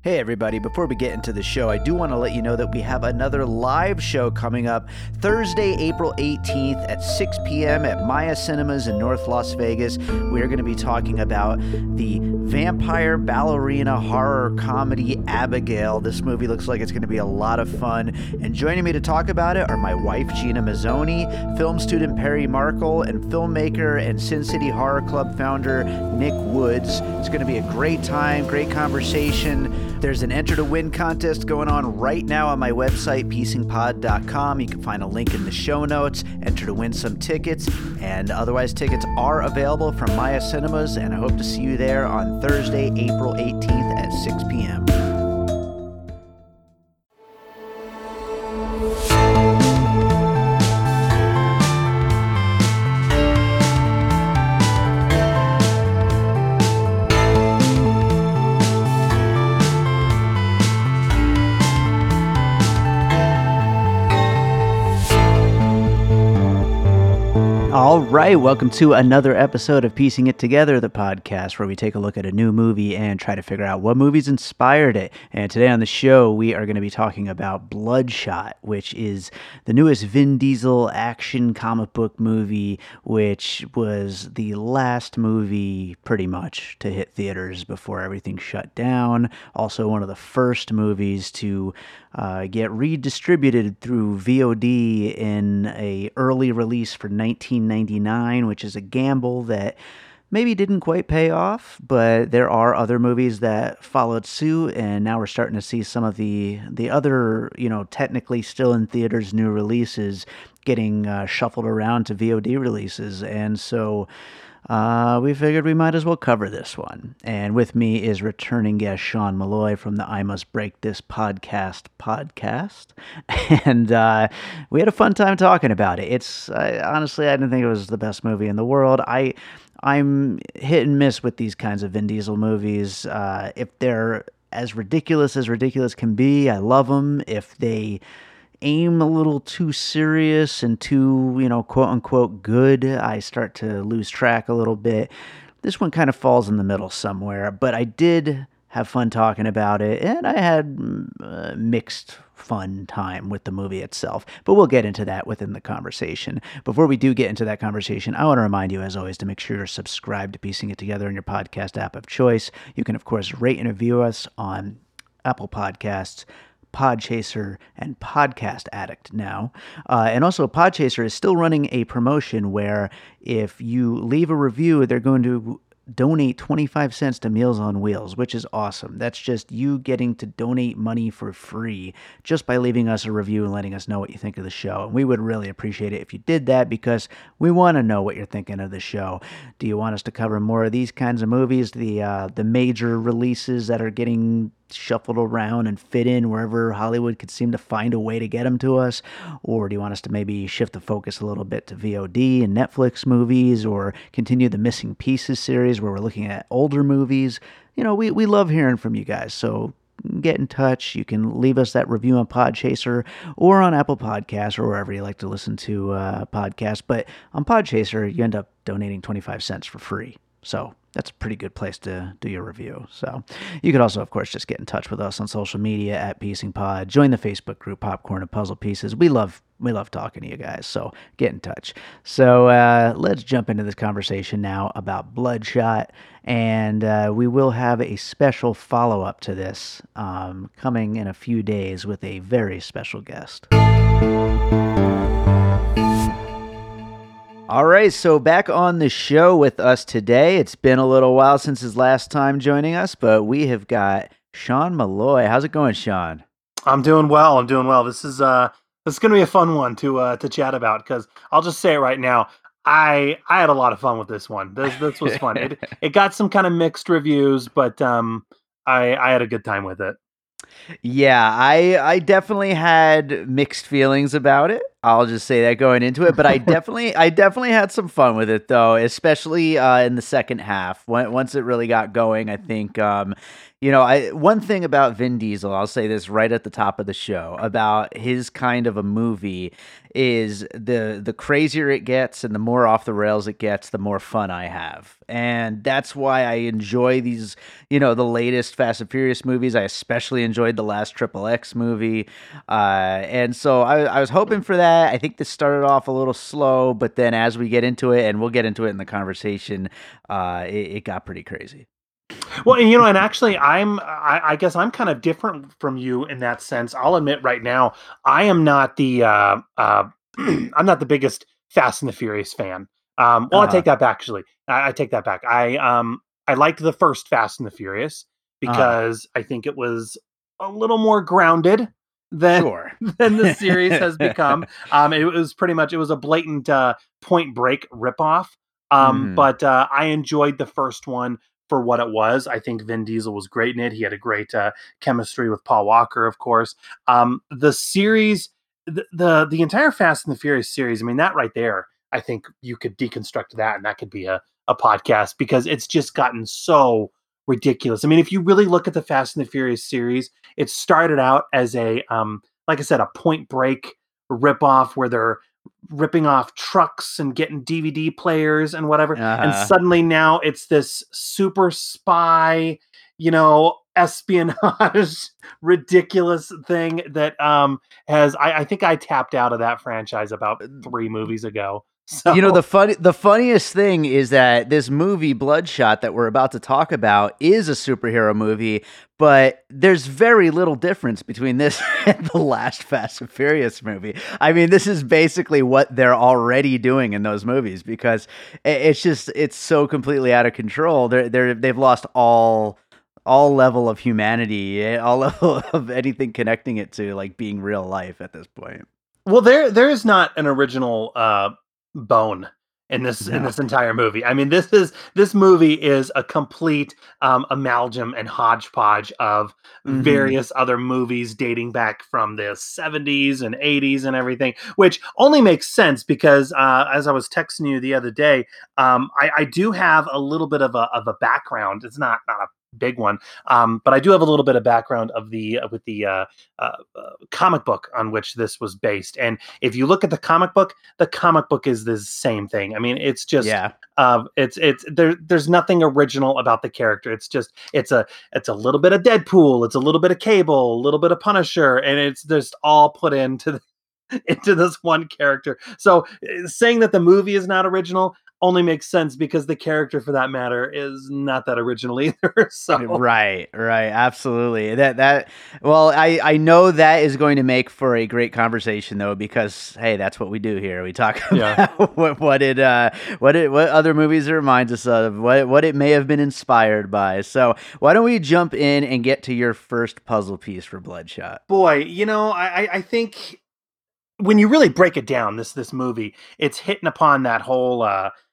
Hey everybody, before we get into the show, I do want to let you know that we have another live show coming up Thursday, April 18th at 6 p.m. at Maya Cinemas in North Las Vegas. We are going to be talking about the vampire ballerina horror comedy Abigail. This movie looks like it's going to be a lot of fun. And joining me to talk about it are my wife, Gina Mazzoni, film student Perry Markle, and filmmaker and Sin City Horror Club founder Nick Woods. It's going to be a great time, great conversation. There's an Enter to Win contest going on right now on my website, piecingpod.com. You can find a link in the show notes. Enter to win some tickets, and otherwise tickets are available from Maya Cinemas, and I hope to see you there on Thursday, April 18th at 6 p.m. All right, welcome to another episode of Piecing It Together, the podcast where we take a look at a new movie and try to figure out what movies inspired it. And today on the show, we are going to be talking about Bloodshot, which is the newest Vin Diesel action comic book movie, which was the last movie pretty much to hit theaters before everything shut down. Also one of the first movies to get redistributed through VOD in a early release for 1999, which is a gamble that maybe didn't quite pay off, but there are other movies that followed suit, and now we're starting to see some of the other, technically still in theaters new releases getting shuffled around to VOD releases, and so we figured we might as well cover this one. And with me is returning guest Sean Malloy from the I Must Break This podcast. And we had a fun time talking about it. Honestly, I didn't think it was the best movie in the world. I'm hit and miss with these kinds of Vin Diesel movies. If they're as ridiculous can be, I love them. If they aim a little too serious and too, quote unquote good, I start to lose track a little bit. This one kind of falls in the middle somewhere, but I did have fun talking about it, and I had mixed fun time with the movie itself, but we'll get into that within the conversation. Before we do get into that conversation, I want to remind you, as always, to make sure you're subscribed to Piecing It Together in your podcast app of choice. You can, of course, rate and review us on Apple Podcasts, Podchaser, and Podcast Addict now. And also, Podchaser is still running a promotion where if you leave a review, they're going to donate 25 cents to Meals on Wheels, which is awesome. That's just you getting to donate money for free just by leaving us a review and letting us know what you think of the show. And we would really appreciate it if you did that, because we want to know what you're thinking of the show. Do you want us to cover more of these kinds of movies, the major releases that are getting shuffled around and fit in wherever Hollywood could seem to find a way to get them to us? Or do you want us to maybe shift the focus a little bit to VOD and Netflix movies, or continue the Missing Pieces series where we're looking at older movies? We love hearing from you guys, so get in touch. You can leave us that review on Podchaser or on Apple Podcasts or wherever you like to listen to podcasts. But on Podchaser, you end up donating 25 cents for free. So that's a pretty good place to do your review. So you could also, of course, just get in touch with us on social media at Piecing Pod. Join the Facebook group Popcorn and Puzzle Pieces. We love talking to you guys, so get in touch. So let's jump into this conversation now about Bloodshot, and we will have a special follow-up to this coming in a few days with a very special guest. All right, so back on the show with us today. It's been a little while since his last time joining us, but we have got Sean Malloy. How's it going, Sean? I'm doing well. This is going to be a fun one to chat about, because I'll just say it right now. I had a lot of fun with this one. This was fun. It got some kind of mixed reviews, but I had a good time with it. Yeah, I definitely had mixed feelings about it. I'll just say that going into it, but I definitely had some fun with it though, especially in the second half. Once it really got going, I think one thing about Vin Diesel, I'll say this right at the top of the show about his kind of a movie is the crazier it gets and the more off the rails it gets, the more fun I have. And that's why I enjoy these, the latest Fast and Furious movies. I especially enjoyed the last Triple X movie. And so I was hoping for that. I think this started off a little slow, but then as we get into it, and we'll get into it in the conversation, it got pretty crazy. Well, and actually, I guess I'm kind of different from you in that sense. I'll admit right now, I am not the I'm not the biggest Fast and the Furious fan. I take that back. Actually, I take that back. I liked the first Fast and the Furious because I think it was a little more grounded than Sure. than the series has become. It was pretty much, it was a blatant Point Break ripoff. But I enjoyed the first one for what it was. I think Vin Diesel was great in it. He had a great chemistry with Paul Walker, of course. The series, the entire Fast and the Furious series, I mean, that right there, I think you could deconstruct that and that could be a podcast because it's just gotten so ridiculous. I mean, if you really look at the Fast and the Furious series, it started out as a, like I said, a Point Break ripoff where they're ripping off trucks and getting DVD players and whatever. And suddenly now it's this super spy, espionage, ridiculous thing that I think I tapped out of that franchise about 3 movies ago. So. The funniest thing is that this movie Bloodshot that we're about to talk about is a superhero movie, but there's very little difference between this and the last Fast and Furious movie. I mean, this is basically what they're already doing in those movies because it's so completely out of control. They've lost all level of humanity, all level of anything connecting it to like being real life at this point. Well, there is not an original bone in this entire movie. I mean, this movie is a complete amalgam and hodgepodge of various other movies dating back from the 70s and 80s and everything, which only makes sense because as I was texting you the other day, I do have a little bit of a background. It's not a big one, but I do have a little bit of background of with the comic book on which this was based. And if you look at the comic book is the same thing. I mean, it's just there's nothing original about the character. It's just it's a little bit of Deadpool, it's a little bit of Cable, a little bit of Punisher, and it's just all put into this one character. So saying that the movie is not original only makes sense because the character, for that matter, is not that original either. So right, absolutely. I know that is going to make for a great conversation though, because hey, that's what we do here. We talk about what other movies it reminds us of, what it may have been inspired by. So why don't we jump in and get to your first puzzle piece for Bloodshot? Boy, I think when you really break it down, this movie, it's hitting upon that whole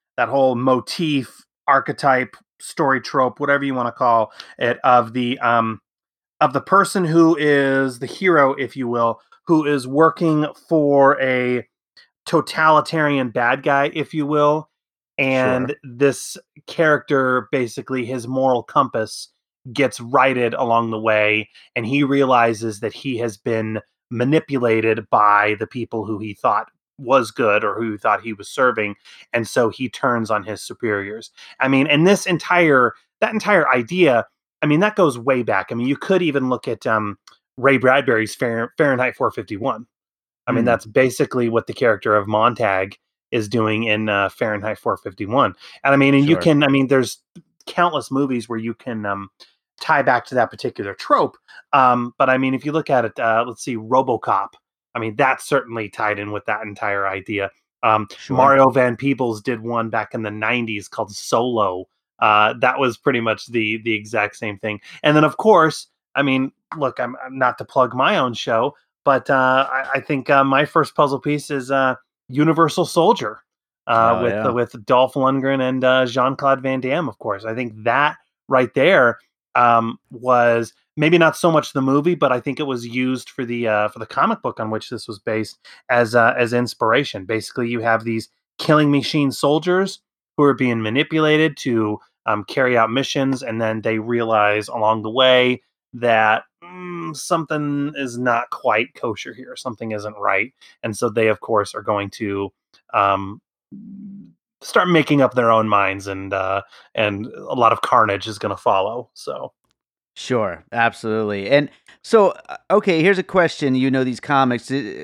motif, archetype, story trope, whatever you want to call it, of the person who is the hero, if you will, who is working for a totalitarian bad guy, if you will. And this character, basically his moral compass gets righted along the way, and he realizes that he has been manipulated by the people who he thought was good or who thought he was serving, and so he turns on his superiors. I mean, and that entire idea, I mean, that goes way back. I mean, you could even look at Ray Bradbury's Fahrenheit 451. I mean, that's basically what the character of Montag is doing in Fahrenheit 451. And I mean, and there's countless movies where you can tie back to that particular trope. But I mean, if you look at it, let's see, RoboCop. I mean, that's certainly tied in with that entire idea. Mario Van Peebles did one back in the 90s called Solo. That was pretty much the exact same thing. And then, of course, I mean, look, I'm not to plug my own show, but I think my first puzzle piece is Universal Soldier with Dolph Lundgren and Jean-Claude Van Damme, of course. I think that right there was maybe not so much the movie, but I think it was used for the comic book on which this was based as inspiration. Basically, you have these killing machine soldiers who are being manipulated to carry out missions, and then they realize along the way that something is not quite kosher here, something isn't right, and so they, of course, are going to um, start making up their own minds, and a lot of carnage is going to follow. So. Sure, absolutely. And so, okay, here's a question. You know these comics.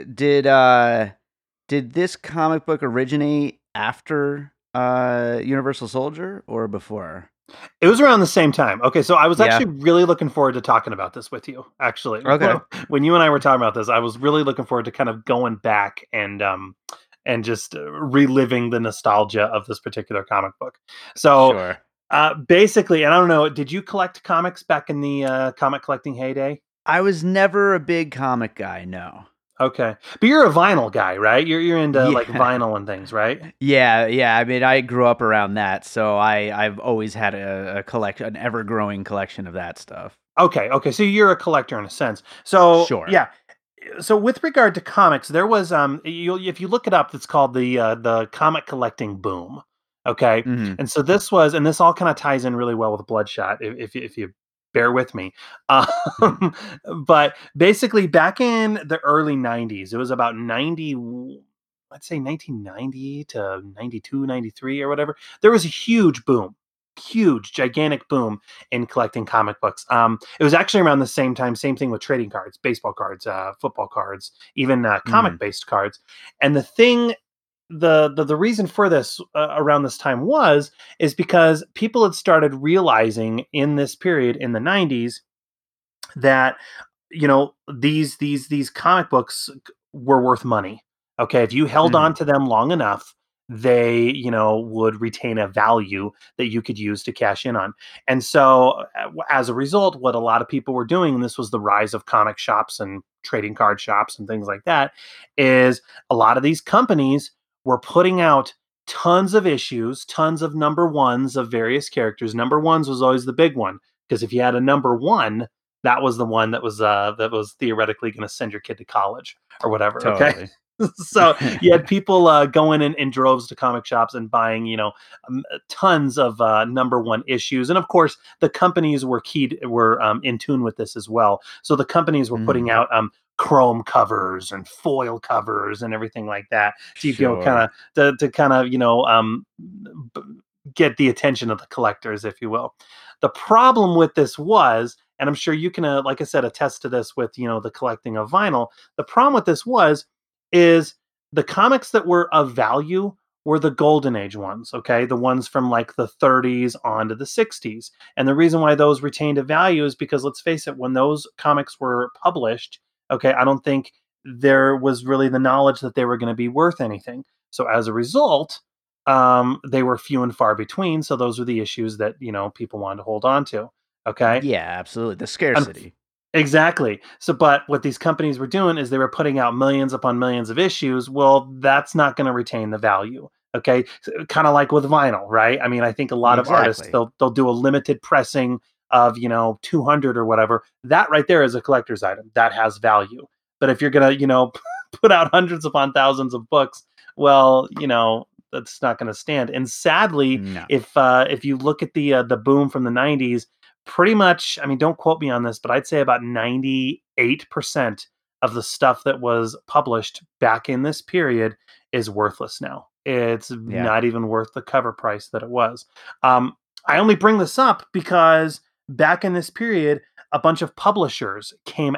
Did this comic book originate after Universal Soldier or before? It was around the same time. Okay, so I was Yeah. actually really looking forward to talking about this with you. Actually, Okay. when you and I were talking about this, I was really looking forward to kind of going back and just reliving the nostalgia of this particular comic book. So Sure. basically, and I don't know, did you collect comics back in the comic collecting heyday? I was never a big comic guy, no. Okay, but you're a vinyl guy, right? You're into like Yeah. vinyl and things, right? Yeah, yeah. I mean, I grew up around that, so I've always had a collection, an ever growing collection of that stuff. Okay, okay. So you're a collector in a sense. So Sure. yeah, so with regard to comics, there was if you look it up, it's called the comic collecting boom. Okay, Hmm. and so this all kind of ties in really well with Bloodshot if you bear with me. Um, but basically, back in the early '90s, it was about 90. Let's say 1990 to 92, 93 or whatever. There was a huge boom, huge, gigantic boom in collecting comic books. It was actually around the same time, same thing with trading cards, baseball cards, football cards, even Hmm. comic based cards. And the thing, the reason for this around this time is because people had started realizing in this period in the 90s that these comic books were worth money. Okay, if you held on Hmm. to them long enough, they would retain a value that you could use to cash in on. And so as a result, what a lot of people were doing, and this was the rise of comic shops and trading card shops and things like that, is a lot of these companies were putting out tons of issues, tons of number ones of various characters. Number ones was always the big one, because if you had a number one, that was the one that was theoretically going to send your kid to college or whatever. Okay. Totally. So you had people going in droves to comic shops and buying, tons of number one issues, and of course the companies were in tune with this as well. So the companies were Hmm. putting out chrome covers and foil covers and everything like that. So you know, kind Sure. of to kind of b- get the attention of the collectors, if you will. The problem with this was, and I'm sure you can, like I said, attest to this with the collecting of vinyl. The problem with this is the comics that were of value were the golden age ones, okay? The ones from like the 30s on to the 60s. And the reason why those retained a value is because, let's face it, when those comics were published, okay, I don't think there was really the knowledge that they were going to be worth anything. So as a result, they were few and far between. So those were the issues that people wanted to hold on to. Okay, Yeah, absolutely. The Un- scarcity. exactly. So, but what these companies were doing is they were putting out millions upon millions of issues. Well, that's not going to retain the value. Okay, kind of like with vinyl, right? I mean, I think a lot of artists Exactly. they'll do a limited pressing of 200 or whatever. That right there is a collector's item that has value. But if you're gonna put out hundreds upon thousands of books, well, that's not going to stand. And sadly, No. if you look at the boom from the '90s, pretty much, I mean, don't quote me on this, but I'd say about 98% of the stuff that was published back in this period is worthless now. It's Yeah. not even worth the cover price that it was. Um, I only bring this up because back in this period, a bunch of publishers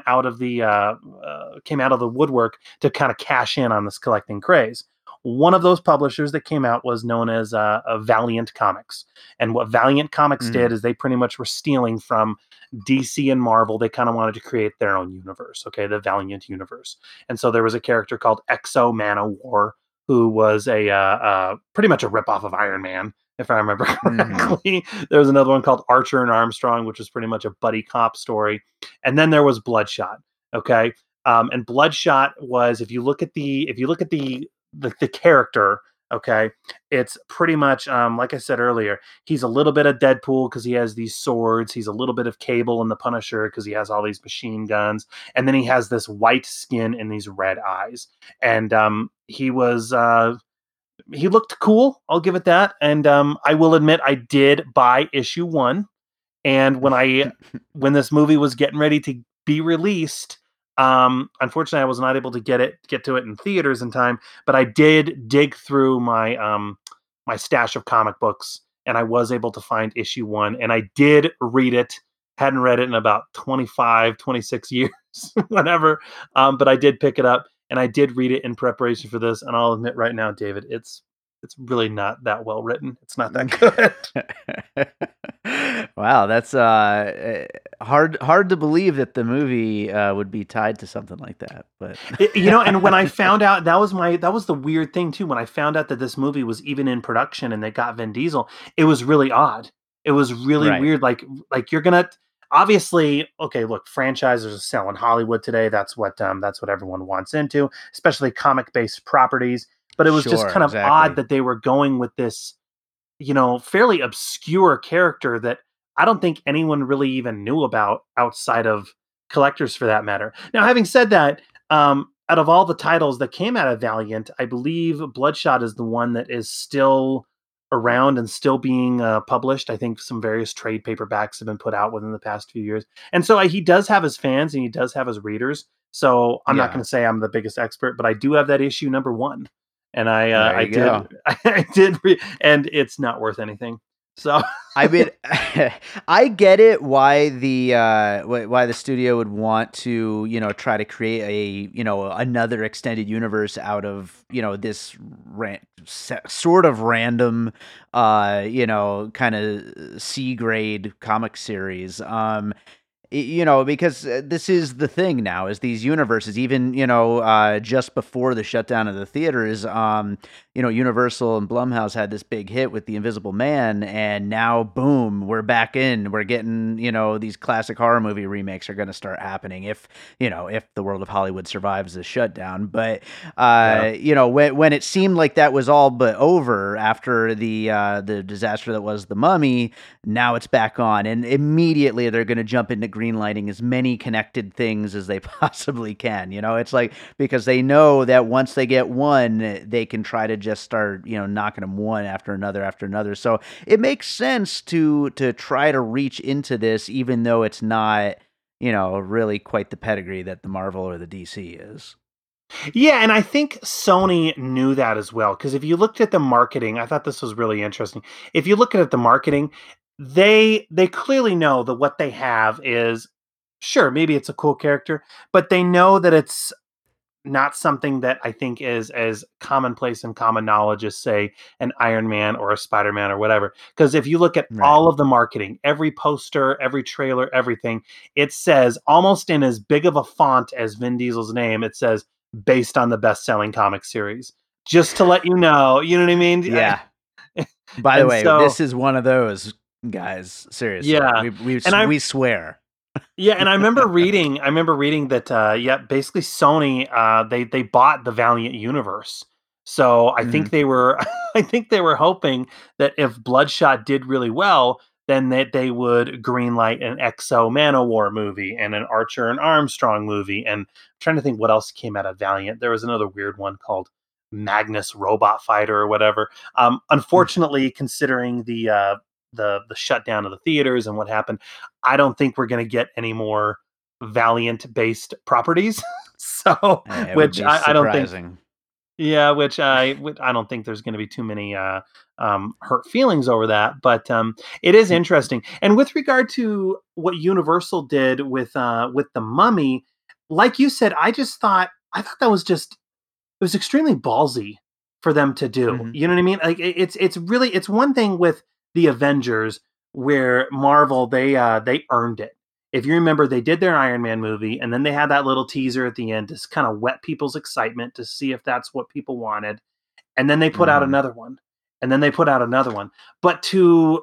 came out of the woodwork to kind of cash in on this collecting craze. One of those publishers that came out was known as Valiant Comics. And what Valiant Comics did Mhm. is they pretty much were stealing from DC and Marvel. They kind of wanted to create their own universe, okay, the Valiant universe. And so there was a character called Exo Man of War, who was a pretty much a ripoff of Iron Man, if I remember Mhm. correctly. There was another one called Archer and Armstrong, which was pretty much a buddy cop story. And then there was Bloodshot, okay. And Bloodshot was, if you look at the character, Okay, it's pretty much like I said earlier, he's a little bit of Deadpool because he has these swords. He's a little bit of Cable and the Punisher because he has all these machine guns, and then he has this white skin and these red eyes. And he looked cool. I'll give it that. And I will admit, I did buy issue one. And when this movie was getting ready to be released, unfortunately, I was not able to get to it in theaters in time. But I did dig through my stash of comic books, and I was able to find issue one, and I did read it. Hadn't read it in about 25, 26 years, whatever. But I did pick it up, and I did read it in preparation for this. And I'll admit right now, David, it's really not that well written. It's not that good. Wow, that's hard to believe that the movie would be tied to something like that. But and when I found out, that was the weird thing too. When I found out that this movie was even in production and they got Vin Diesel, it was really odd. It was really Right. weird. Like you're gonna obviously, okay, look, franchises are selling Hollywood today. That's what everyone wants into, especially comic based properties. But it was just Sure, kind of exactly. odd that they were going with this, fairly obscure character that I don't think anyone really even knew about outside of collectors for that matter. Now, having said that, out of all the titles that came out of Valiant, I believe Bloodshot is the one that is still around and still being published. I think some various trade paperbacks have been put out within the past few years. And so he does have his fans and he does have his readers. So I'm not Yeah. going to say I'm the biggest expert, but I do have that issue number one. And There I you did, go. and it's not worth anything. So I mean, I get it why why the studio would want to, try to create another extended universe out of, this sort of random, kind of C grade comic series. Because this is the thing now is these universes, even, just before the shutdown of the theaters, Universal and Blumhouse had this big hit with The Invisible Man, and now, boom, we're back in. We're getting, these classic horror movie remakes are going to start happening if the world of Hollywood survives the shutdown. But, yeah. when it seemed like that was all but over after the disaster that was The Mummy, now it's back on, and immediately they're going to jump into greenlighting as many connected things as they possibly can. It's like, because they know that once they get one, they can try to just start, knocking them one after another after another. So it makes sense to try to reach into this, even though it's not, really quite the pedigree that the Marvel or the DC is. Yeah, and I think Sony knew that as well. Because if you looked at the marketing, I thought this was really interesting. If you look at the marketing, they clearly know that what they have is, sure, maybe it's a cool character, but they know that it's not something that I think is as commonplace and common knowledge as, say, an Iron Man or a Spider Man or whatever. Because if you look at Right. all of the marketing, every poster, every trailer, everything, it says almost in as big of a font as Vin Diesel's name, it says based on the best selling comic series. Just to let you know what I mean? Yeah. By the And way, so, this is one of those guys. Seriously, yeah. And we swear. Yeah, and I remember reading that yeah, basically Sony they bought the Valiant universe. So I Hmm. think they were I think they were hoping that if Bloodshot did really well, then that they would greenlight an Exo Manowar movie and an Archer and Armstrong movie. And I'm trying to think what else came out of Valiant. There was another weird one called Magnus Robot Fighter or whatever. Unfortunately, considering the shutdown of the theaters and what happened, I don't think we're going to get any more Valiant based properties. So, It would which be I don't think, surprising. yeah, I don't think there's going to be too many hurt feelings over that. But it is interesting. And with regard to what Universal did with the Mummy, like you said, I thought that was just it was extremely ballsy for them to do. Hmm. You know what I mean? Like it's really it's one thing with the Avengers where Marvel they earned it. If you remember, they did their Iron Man movie, and then they had that little teaser at the end to kind of whet people's excitement to see if that's what people wanted. And then they put out Hmm. another one, and then they put out another one. But to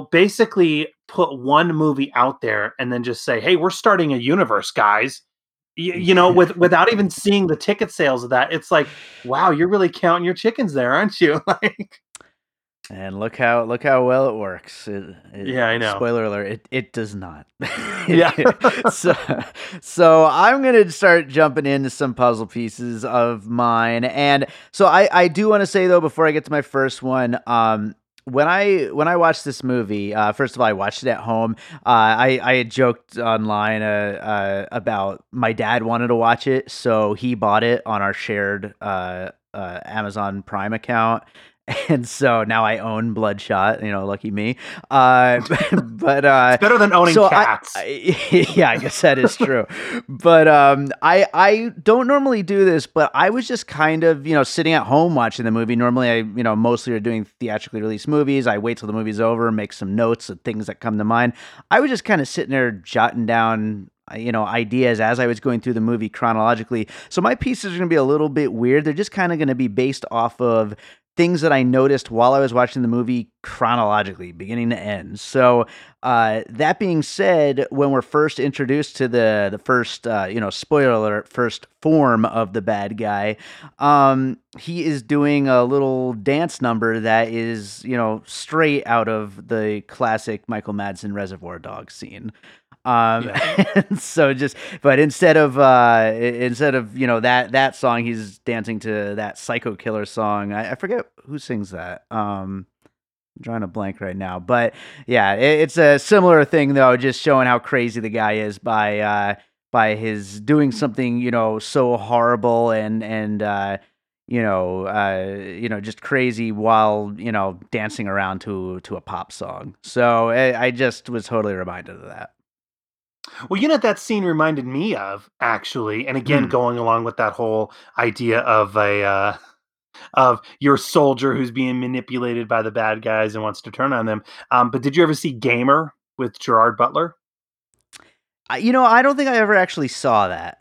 basically put one movie out there and then just say, "Hey, we're starting a universe, guys." without even seeing the ticket sales of that, it's like, wow, you're really counting your chickens there, aren't you? Like, And look how well it works. yeah, I know. Spoiler alert: it does not. Yeah. so so I'm gonna start jumping into some puzzle pieces of mine, and so I do want to say though before I get to my first one, when I watched this movie, first of all, I watched it at home. I had joked online about my dad wanted to watch it, so he bought it on our shared Amazon Prime account. And so now I own Bloodshot, lucky me. But It's better than owning cats. yeah, I guess that is true. But I don't normally do this, but I was just kind of sitting at home watching the movie. Normally, I mostly are doing theatrically released movies. I wait till the movie's over, make some notes of things that come to mind. I was just kind of sitting there jotting down ideas as I was going through the movie chronologically. So my pieces are going to be a little bit weird. They're just kind of going to be based off of things that I noticed while I was watching the movie chronologically, beginning to end. So that being said, when we're first introduced to the first, spoiler alert, first form of the bad guy, he is doing a little dance number that is, straight out of the classic Michael Madsen Reservoir Dogs scene. So but instead of that song, he's dancing to that Psycho Killer song. I forget who sings that. I'm drawing a blank right now, but yeah, it's a similar thing though, just showing how crazy the guy is by his doing something so horrible and just crazy while dancing around to a pop song. So I just was totally reminded of that. Well, that scene reminded me of, actually, and again, going along with that whole idea of of your soldier who's being manipulated by the bad guys and wants to turn on them. But did you ever see Gamer with Gerard Butler? I don't think I ever actually saw that.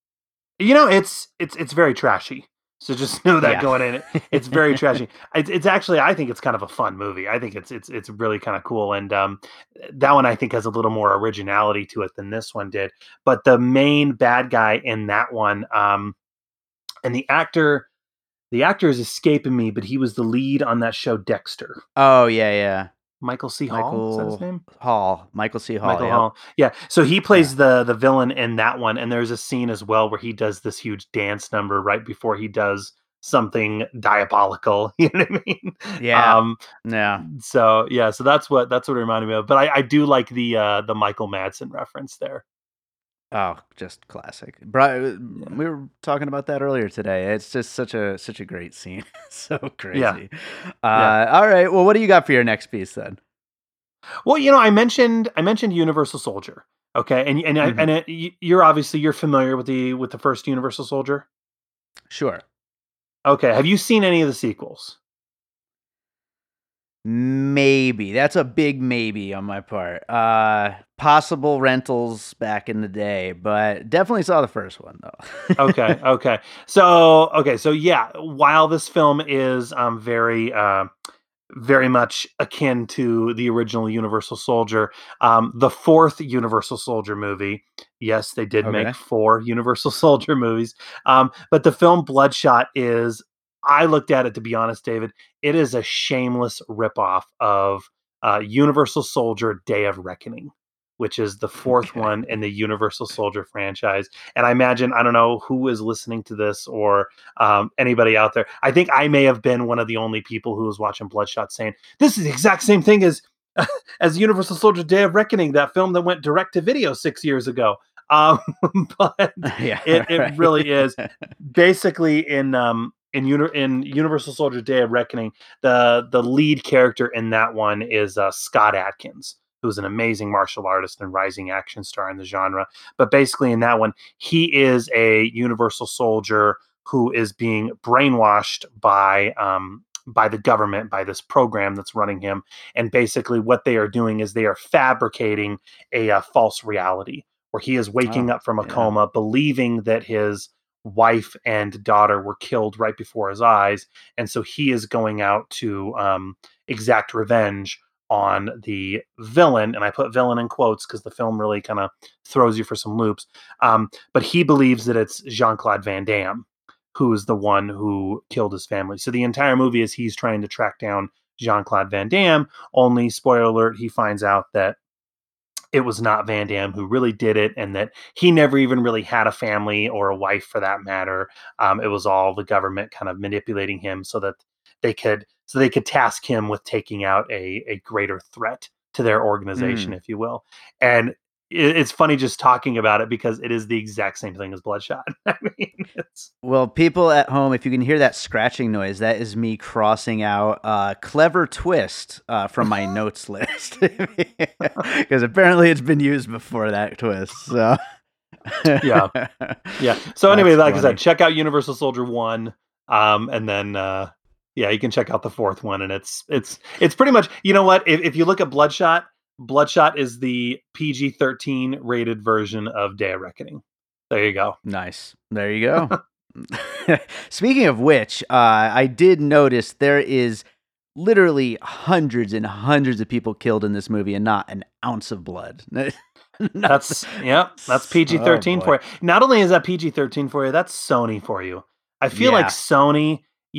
It's very trashy. So just know that going in, it's very trashy. It's actually, I think it's kind of a fun movie. I think it's really kind of cool, and that one I think has a little more originality to it than this one did. But the main bad guy in that one, and the actor is escaping me, but he was the lead on that show Dexter. Oh yeah. Michael C. Hall, is that his name? Michael C. Hall. Michael Hall. Yeah. So he plays the villain in that one, and there's a scene as well where he does this huge dance number right before he does something diabolical. You know what I mean? Yeah. Yeah. So that's what it reminded me of. But I do like the Michael Madsen reference there. Oh, just classic. We were talking about that earlier today. It's just such a great scene. So crazy. Yeah. All right. Well, what do you got for your next piece then? Well, I mentioned Universal Soldier. Okay, and you're familiar with the first Universal Soldier? Sure. Okay. Have you seen any of the sequels? Maybe. That's a big maybe on my part. Possible rentals back in the day, but definitely saw the first one though. Okay. So yeah, while this film is very much akin to the original Universal Soldier, the fourth Universal Soldier movie, yes, they did make 4 Universal Soldier movies, but the film Bloodshot is, I looked at it, to be honest, David, it is a shameless ripoff of Universal Soldier Day of Reckoning, which is the fourth one in the Universal Soldier franchise. And I imagine, I don't know who is listening to this or anybody out there. I think I may have been one of the only people who was watching Bloodshot saying, this is the exact same thing as Universal Soldier Day of Reckoning, that film that went direct to video 6 years ago. But it really is. Basically, in Universal Soldier Day of Reckoning, the lead character in that one is Scott Adkins, who's an amazing martial artist and rising action star in the genre. But basically in that one, he is a Universal Soldier who is being brainwashed by the government, by this program that's running him. And basically what they are doing is they are fabricating a false reality where he is waking up from a coma, believing that his wife and daughter were killed right before his eyes. And so he is going out to exact revenge on the villain, and I put villain in quotes because the film really kind of throws you for some loops. But he believes that it's Jean-Claude Van Damme who is the one who killed his family. So the entire movie is he's trying to track down Jean-Claude Van Damme. Only, spoiler alert, he finds out that it was not Van Damme who really did it, and that he never even really had a family or a wife for that matter. It was all the government kind of manipulating him so that they could task him with taking out a greater threat to their organization, if you will. And it's funny just talking about it because it is the exact same thing as Bloodshot. I mean, well, people at home, if you can hear that scratching noise, that is me crossing out clever twist from my notes list because apparently it's been used before that twist. So yeah. So anyway, like I said, check out Universal Soldier 1, and then you can check out the fourth one, and it's pretty much, you know what? If you look at Bloodshot is the PG-13 rated version of Day of Reckoning. There you go. Nice. There you go. Speaking of which, I did notice there is literally hundreds and hundreds of people killed in this movie and not an ounce of blood. That's PG-13 for you. Not only is that PG-13 for you, that's Sony for you. I feel like Sony,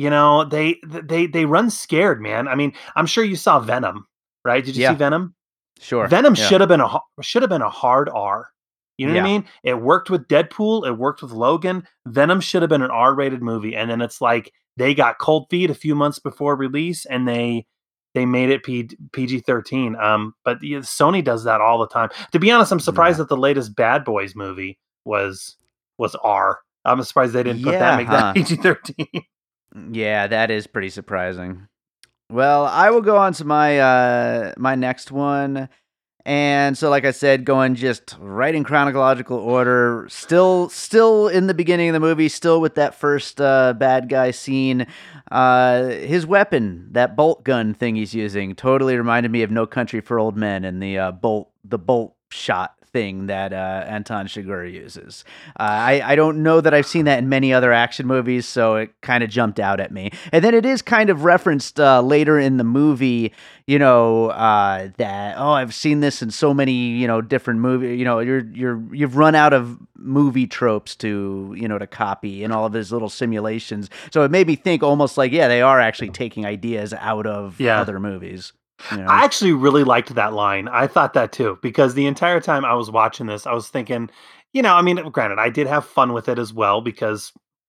they run scared, man. I mean, I'm sure you saw Venom, right? Did you see Venom? Sure. Venom should have been a hard R. You know what I mean? It worked with Deadpool. It worked with Logan. Venom should have been an R-rated movie. And then it's like they got cold feet a few months before release, and they made it PG-13. But Sony does that all the time. To be honest, I'm surprised that the latest Bad Boys movie was R. I'm surprised they didn't make that PG-13. Yeah, that is pretty surprising. Well, I will go on to my my next one. And so, like I said, going just right in chronological order, still in the beginning of the movie, still with that first bad guy scene. His weapon, that bolt gun thing he's using, totally reminded me of No Country for Old Men and the bolt shot thing that Anton Chigurh uses. I don't know that I've seen that in many other action movies, so it kind of jumped out at me. And then it is kind of referenced later in the movie, that I've seen this in so many different movies. You've run out of movie tropes to to copy in all of his little simulations. So it made me think almost like they are actually taking ideas out of other movies. I actually really liked that line. I thought that too, because the entire time I was watching this, I was thinking, I mean, granted, I did have fun with it as well because,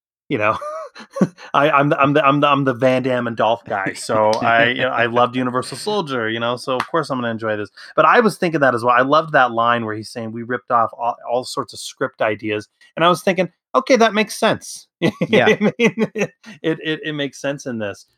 I'm the Van Damme and Dolph guy, so I loved Universal Soldier, so of course I'm going to enjoy this. But I was thinking that as well. I loved that line where he's saying we ripped off all sorts of script ideas, and I was thinking, okay, that makes sense. Yeah, I mean, it makes sense in this.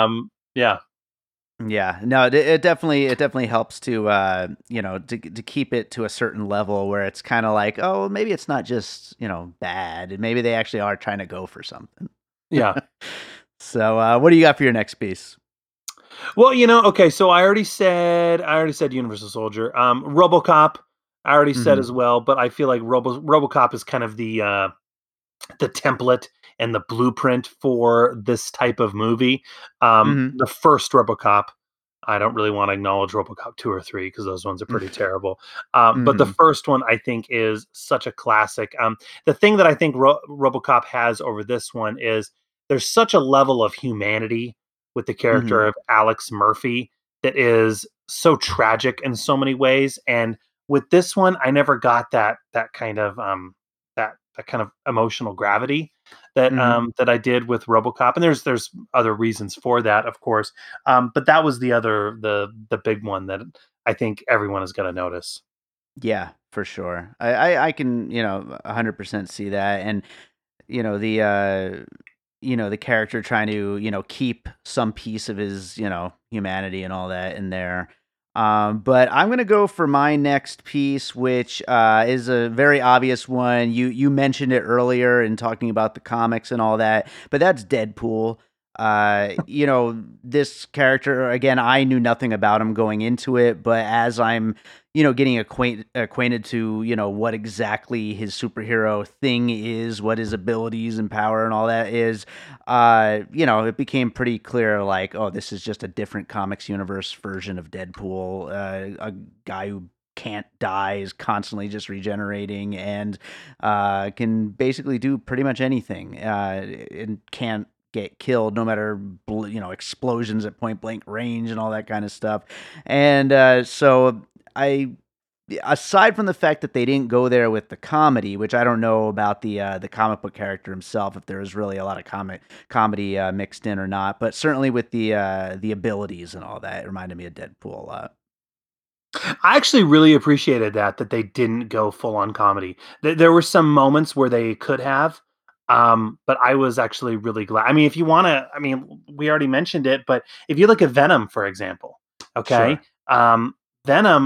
Yeah, no, it definitely helps to to keep it to a certain level where it's kind of like, oh, maybe it's not just bad, and maybe they actually are trying to go for something. Yeah. So, what do you got for your next piece? Well, okay, so I already said Universal Soldier. RoboCop, I already said as well, but I feel like RoboCop is kind of the template and the blueprint for this type of movie. The first RoboCop, I don't really want to acknowledge RoboCop 2 or 3 because those ones are pretty terrible. But the first one I think is such a classic. The thing that I think RoboCop has over this one is there's such a level of humanity with the character of Alex Murphy that is so tragic in so many ways. And with this one, I never got that kind of that kind of emotional gravity that that I did with RoboCop, and there's other reasons for that, of course. But that was the big one that I think everyone is going to notice. Yeah, for sure. I can 100% see that, and the character trying to keep some piece of his humanity and all that in there. But I'm going to go for my next piece, which is a very obvious one. You mentioned it earlier in talking about the comics and all that, but that's Deadpool. This character, again, I knew nothing about him going into it, but as I'm, getting acquainted to, what exactly his superhero thing is, what his abilities and power and all that is, it became pretty clear, like, oh, this is just a different comics universe version of Deadpool, a guy who can't die, is constantly just regenerating, and can basically do pretty much anything, and can't get killed no matter explosions at point blank range and all that kind of stuff. And so I aside from the fact that they didn't go there with the comedy, which I don't know about the comic book character himself, if there was really a lot of comedy mixed in or not, but certainly with the abilities and all that, it reminded me of Deadpool a lot. I actually really appreciated that they didn't go full on comedy. There were some moments where they could have, but I was actually really glad. I mean, if you want to, I mean, we already mentioned it, but if you look at Venom, for example, okay, Sure. Venom,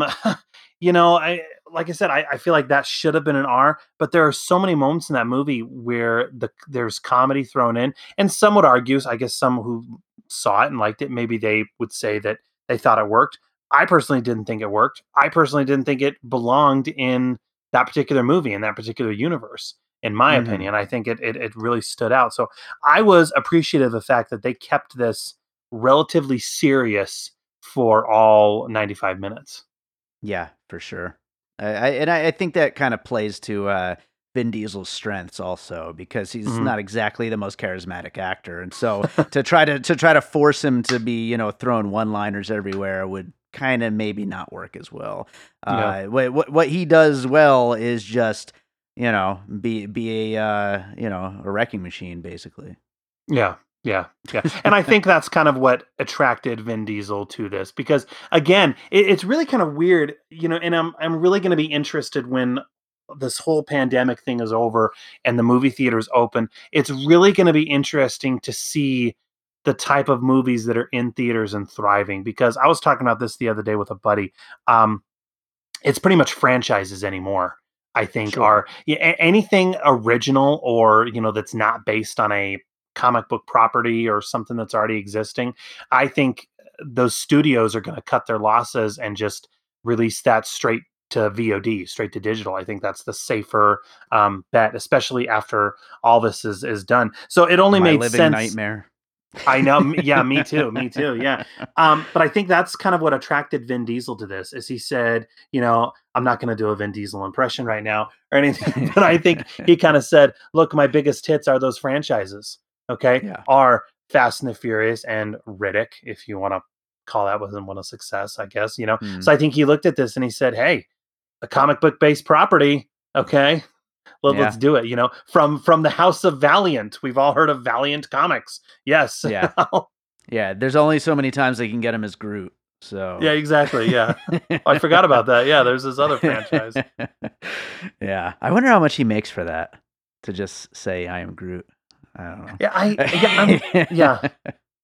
I like I said, I feel like that should have been an R, but there are so many moments in that movie where there's comedy thrown in, and some would argue, I guess some who saw it and liked it, maybe they would say that they thought it worked. I personally didn't think it worked. I personally didn't think it belonged in that particular movie, in that particular universe, in my Hmm. opinion. I think it really stood out. So I was appreciative of the fact that they kept this relatively serious for all 95 minutes. Yeah, for sure. I think that kind of plays to Vin Diesel's strengths also, because he's Mhm. not exactly the most charismatic actor, and so to try to force him to be throwing one liners everywhere would kind of maybe not work as well. Yeah. What he does well is just be a a wrecking machine basically. Yeah. Yeah. Yeah. And I think that's kind of what attracted Vin Diesel to this because again, it's really kind of weird, and I'm really going to be interested when this whole pandemic thing is over and the movie theaters open. It's really going to be interesting to see the type of movies that are in theaters and thriving because I was talking about this the other day with a buddy. Um, it's pretty much franchises anymore. I think Sure. are anything original or that's not based on a comic book property or something that's already existing. I think those studios are going to cut their losses and just release that straight to VOD, straight to digital. I think that's the safer bet, especially after all this is done. So it only My made living sense. nightmare. I know. Yeah, me too. Me too. Yeah. But I think that's kind of what attracted Vin Diesel to this is he said, I'm not going to do a Vin Diesel impression right now or anything, but I think he kind of said, look, my biggest hits are those franchises. Okay. Yeah. Are Fast and the Furious and Riddick, if you want to call that one a success, I guess. Hmm. So I think he looked at this and he said, hey, a comic book based property. Okay. Let's Yeah. do it. From the House of Valiant. We've all heard of Valiant Comics. Yes. Yeah. Yeah, there's only so many times they can get him as Groot. Yeah, So exactly. Yeah. I forgot about that. Yeah, there's this other franchise. yeah, I wonder how much he makes for that to just say I am Groot. I don't Yeah, yeah. know.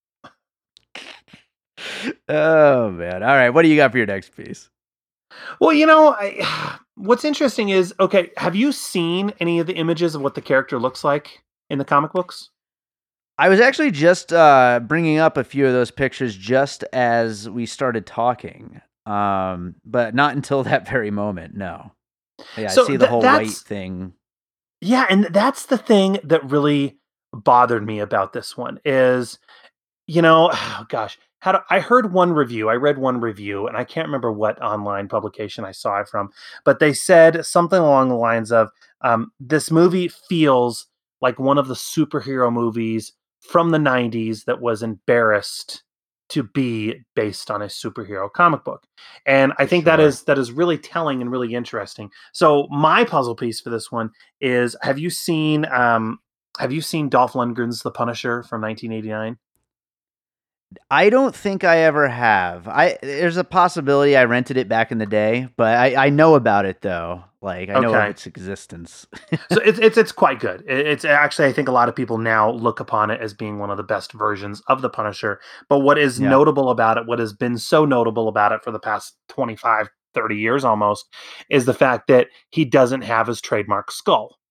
Oh man. All right, what do you got for your next piece? Well, what's interesting is okay, have you seen any of the images of what the character looks like in the comic books? I was actually just bringing up a few of those pictures just as we started talking, but not until that very moment. No. Yeah, I So see the whole white that's thing. yeah, and that's the thing that really bothered me about this one is oh gosh, I heard one review. I read one review, and I can't remember what online publication I saw it from, but they said something along the lines of, "This movie feels like one of the superhero movies from the '90s that was embarrassed to be based on a superhero comic book," and I For think that sure. is really telling and really interesting. So my puzzle piece for this one is: Have you seen Dolph Lundgren's The Punisher from 1989? I don't think I ever have. There's a possibility I rented it back in the day, but I know about it though. Like I know of Okay. its existence. So it's quite good. It's actually I think a lot of people now look upon it as being one of the best versions of the Punisher. But what is Yeah. notable about it, what has been so notable about it for the past 25, 30 years almost, is the fact that he doesn't have his trademark skull.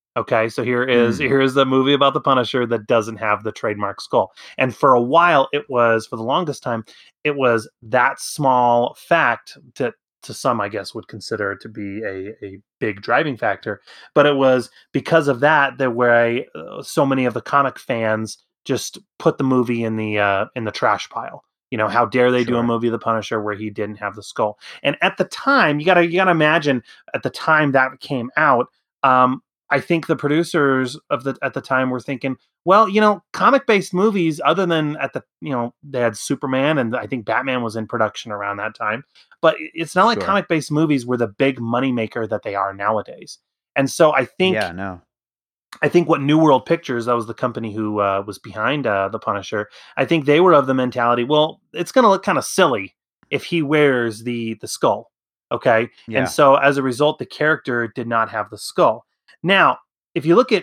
Okay, so Mm, here is the movie about the Punisher that doesn't have the trademark skull. And for a while, it was for the longest time, it was that small fact that to some, I guess, would consider to be a big driving factor. But it was because of that that where so many of the comic fans just put the movie in the trash pile. You know, how dare they do a sure. movie of the Punisher where he didn't have the skull? And at the time, you gotta imagine at the time that came out. I think the producers of the at the time were thinking, well, comic based movies, other than at the they had Superman and I think Batman was in production around that time, but it's not like Sure. comic based movies were the big moneymaker that they are nowadays. And so Yeah, no. I think what New World Pictures, that was the company who was behind the Punisher. I think they were of the mentality, well, it's going to look kind of silly if he wears the skull, okay? And Yeah. so as a result, the character did not have the skull. Now, if you look at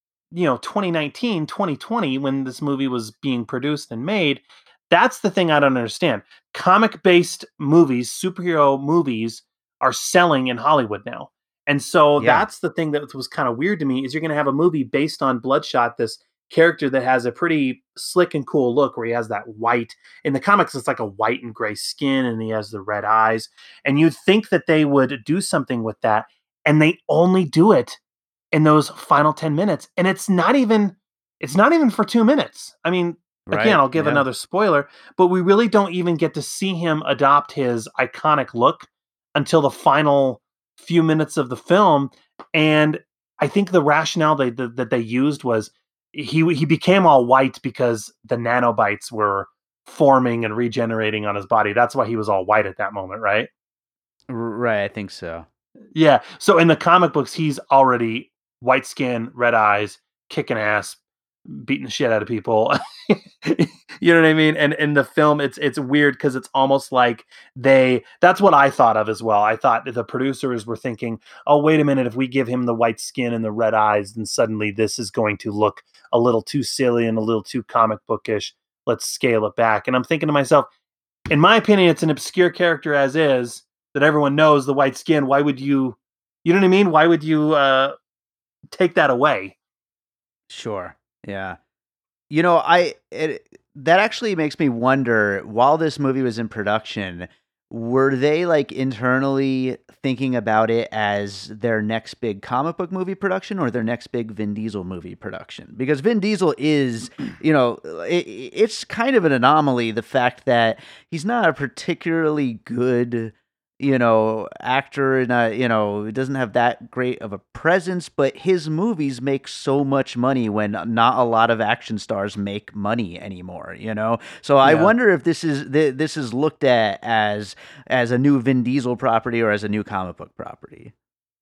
2019, 2020, when this movie was being produced and made, that's the thing I don't understand. Comic based movies, superhero movies, are selling in Hollywood now. And so Yeah. that's the thing that was kind of weird to me is you're going to have a movie based on Bloodshot, this character that has a pretty slick and cool look where he has that white in the comics it's like a white and gray skin and he has the red eyes, and you'd think that they would do something with that, and they only do it in those final 10 minutes, and it's not even for 2 minutes. I mean, again, Right. I'll give Yeah. another spoiler, but we really don't even get to see him adopt his iconic look until the final few minutes of the film, and I think the rationale that they used was he became all white because the nanobites were forming and regenerating on his body. That's why he was all white at that moment, right? Right, I think so. Yeah. So in the comic books, he's already white skin, red eyes, kicking ass, beating the shit out of people. You know what I mean? And in the film, it's weird because it's almost like that's what I thought of as well. I thought the producers were thinking, oh, wait a minute, if we give him the white skin and the red eyes, then suddenly this is going to look a little too silly and a little too comic bookish. Let's scale it back. And I'm thinking to myself, in my opinion, it's an obscure character as is that everyone knows the white skin. Why would you know what I mean? Why would you take that away? Sure. Yeah. That actually makes me wonder, while this movie was in production, were they like internally thinking about it as their next big comic book movie production or their next big Vin Diesel movie production? Because Vin Diesel is, it's kind of an anomaly, the fact that he's not a particularly good actor, and doesn't have that great of a presence, but his movies make so much money when not a lot of action stars make money anymore. So I Yeah. wonder if this is looked at as a new Vin Diesel property or as a new comic book property.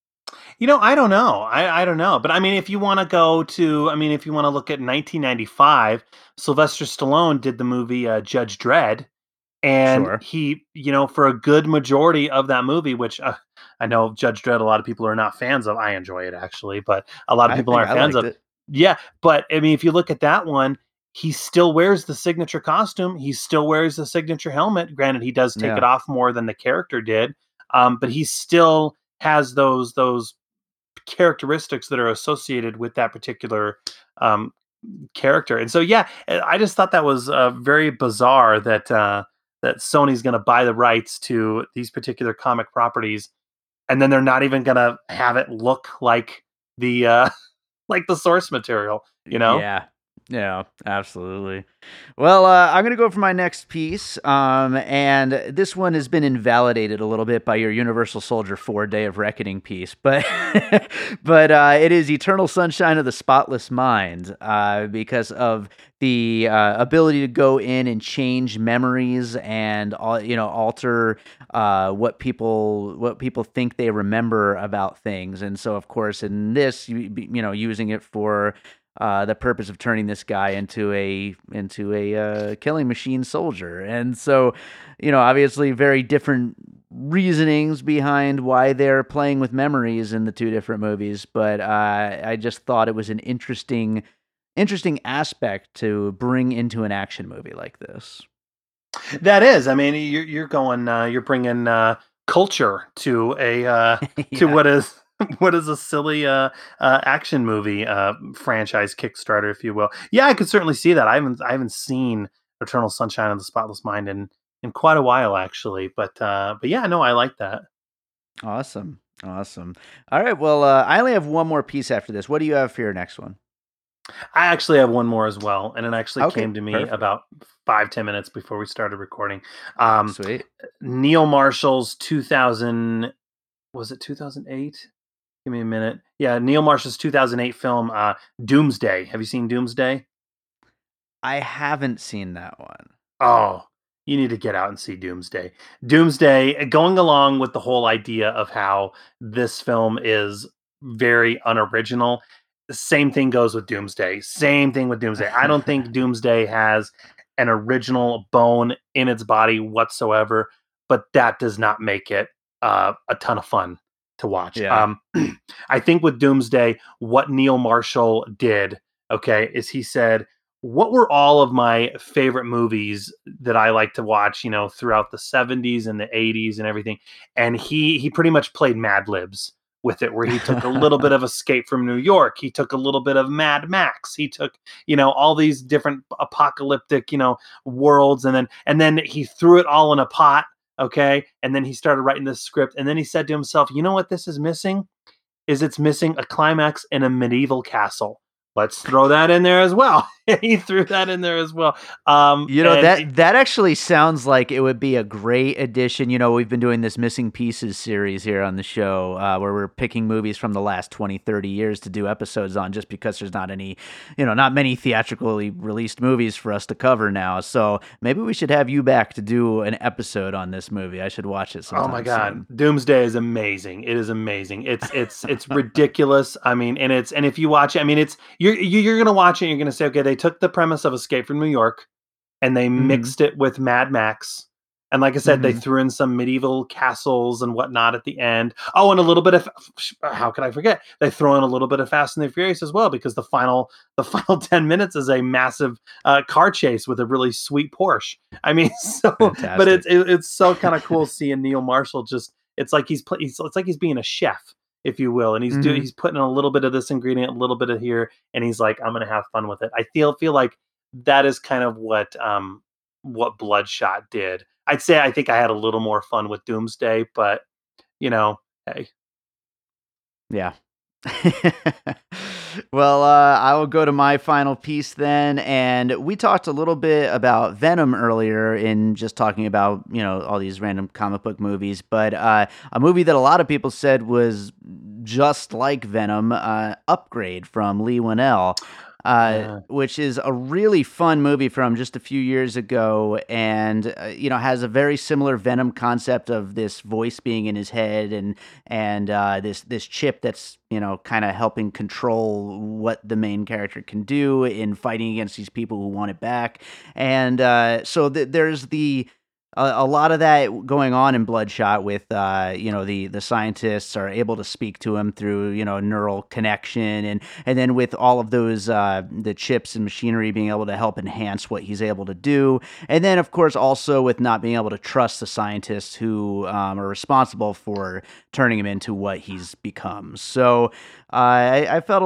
I don't know. I don't know. But I mean, if you want to if you want to look at 1995, Sylvester Stallone did the movie Judge Dredd. And Sure. he, for a good majority of that movie, which I know Judge Dredd, a lot of people are not fans of. I enjoy it actually, but a lot of I people think aren't I fans liked of. it. Yeah, but I mean, if you look at that one, he still wears the signature costume. He still wears the signature helmet. Granted, he does take it Yeah. off more than the character did, but he still has those characteristics that are associated with that particular um, character. And so, yeah, I just thought that was very bizarre that Sony's going to buy the rights to these particular comic properties, and then they're not even going to have it look like the like the source material. You know? Yeah. Yeah, absolutely. Well, I'm going to go for my next piece. And this one has been invalidated a little bit by your Universal Soldier 4 Day of Reckoning piece, but it is Eternal Sunshine of the Spotless Mind, because of the ability to go in and change memories and alter what people think they remember about things. And so, of course, in this, using it for the purpose of turning this guy into a killing machine soldier. And so, obviously, very different reasonings behind why they're playing with memories in the two different movies. But I just thought it was an interesting aspect to bring into an action movie like this. That is. I mean, you're bringing culture to a to Yeah. what is. what is a silly action movie franchise Kickstarter, if you will. Yeah, I could certainly see that. I haven't seen Eternal Sunshine of the Spotless Mind in quite a while, actually. But yeah, no, I like that. Awesome. Awesome. All right. Well, I only have one more piece after this. What do you have for your next one? I actually have one more as well, and it actually Okay. came to me Perfect. about 5-10 minutes before we started recording. Um, Sweet. Neil Marshall's 2000, was it 2008? Give me a minute. Yeah, Neil Marshall's 2008 film, Doomsday. Have you seen Doomsday? I haven't seen that one. Oh, you need to get out and see Doomsday. Doomsday, going along with the whole idea of how this film is very unoriginal. The same thing goes with Doomsday. Same thing with Doomsday. I don't think Doomsday has an original bone in its body whatsoever, but that does not make it a ton of fun to watch. Yeah. I think with Doomsday, what Neil Marshall did, okay, is he said, what were all of my favorite movies that I like to watch, throughout the 70s and the 80s and everything. And he pretty much played Mad Libs with it, where he took a little bit of Escape from New York, he took a little bit of Mad Max, he took, all these different apocalyptic, worlds, and then he threw it all in a pot, okay? And then he started writing this script, and then he said to himself, you know what this is missing? Is it's missing a climax in a medieval castle. Let's throw that in there as well. He threw that in there as well. And That actually sounds like it would be a great addition. We've been doing this Missing Pieces series here on the show, where we're picking movies from the last 20, 30 years to do episodes on, just because there's not many theatrically released movies for us to cover now. So maybe we should have you back to do an episode on this movie. I should watch it oh my sometime god, soon. Doomsday is amazing. It is amazing. It's ridiculous. I mean, and if you watch it, I mean, you're gonna watch it. And you're gonna say, okay, they took the premise of Escape from New York and they Hmm. mixed it with Mad Max. And like I said, they Hmm. threw in some medieval castles and whatnot at the end. Oh, and a little bit of, how could I forget? They throw in a little bit of Fast and the Furious as well, because the final 10 minutes is a massive car chase with a really sweet Porsche. I mean, so but Fantastic. it's so kind of cool seeing Neil Marshall just. It's like it's like he's being a chef, if you will, and Hmm. he's putting a little bit of this ingredient, a little bit of here, and he's like, I'm gonna have fun with it. I feel like that is kind of what Bloodshot did. I'd say I think I had a little more fun with Doomsday, but hey. Yeah. Well, I will go to my final piece then. And we talked a little bit about Venom earlier in just talking about, all these random comic book movies. But a movie that a lot of people said was just like Venom, Upgrade from Lee Winnell. Yeah. Which is a really fun movie from just a few years ago, and has a very similar Venom concept of this voice being in his head, and this chip that's kind of helping control what the main character can do in fighting against these people who want it back. And so there's a lot of that going on in Bloodshot with the scientists are able to speak to him through neural connection, and then with all of those the chips and machinery being able to help enhance what he's able to do, and then of course also with not being able to trust the scientists who are responsible for turning him into what he's become. So I felt